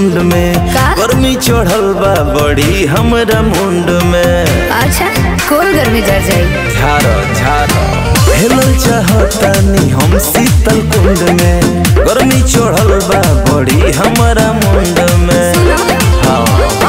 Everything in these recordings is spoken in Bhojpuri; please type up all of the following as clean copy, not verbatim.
झुंड में गर्मी चढ़ल बा बड़ी हमरा मुंड में। अच्छा कोई गर्मी जर जाई झारो झारो हेलल चाहतानी हम शीतल कुंड में गर्मी चढ़ल बा बड़ी हमरा मुंड में। हाँ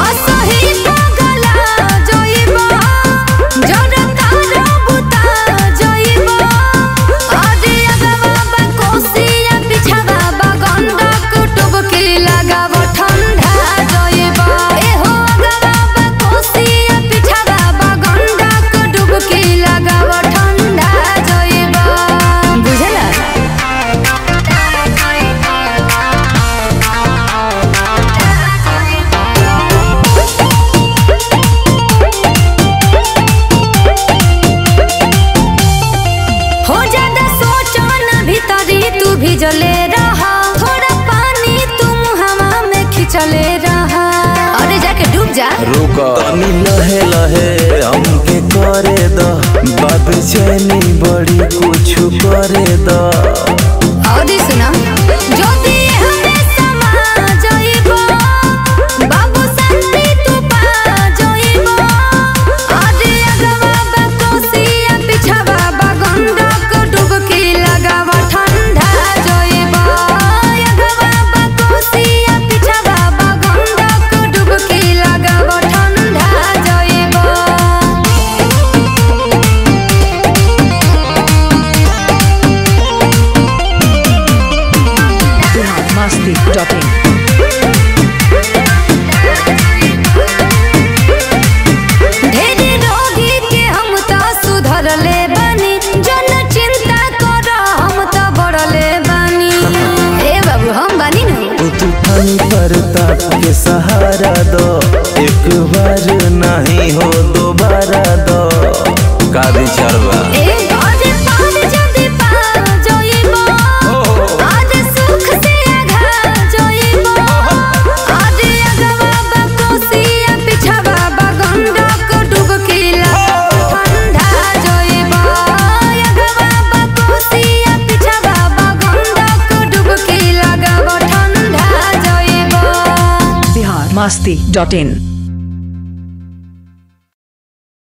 भिजले रहा थोड़ा पानी तुम हवा में खिंचले रहा। अरे जाके डूब जा रुक तनी लहे लहे हमके करे द बात चैनी बड़ी कुछ करे द। और सुना जो भी हमें समा जाइबो बाबू शांति तू पा जाइबो। अरे अगवा बकोसिया पिछवा बगंडा को डुबकी लगावा ठंडा जाइबो। अगवा बकोसिया पिछवा बगंडा को डुबकी लगावा ठंडा जाइबो। Masti.in ढेरी रोगी के हम तो सुधरले बानी जन चिंता कर हम तो बढ़ले बानी। ए बाबू हम बानी ना तूफानी प्रताप के सहारा दो एक बार नहीं हो दोबारा दो। का विचार बा आज पार जल्दी पा जाइबो आज सुख से आघा जाइबो। आज अगवा बकोसिया पिछवा बगंडा को डुबकी लगा ठंडा जाइबो। अगवा बकोसिया पिछवा बगंडा को डुबकी लगा ठंडा जाइबो। Masti.in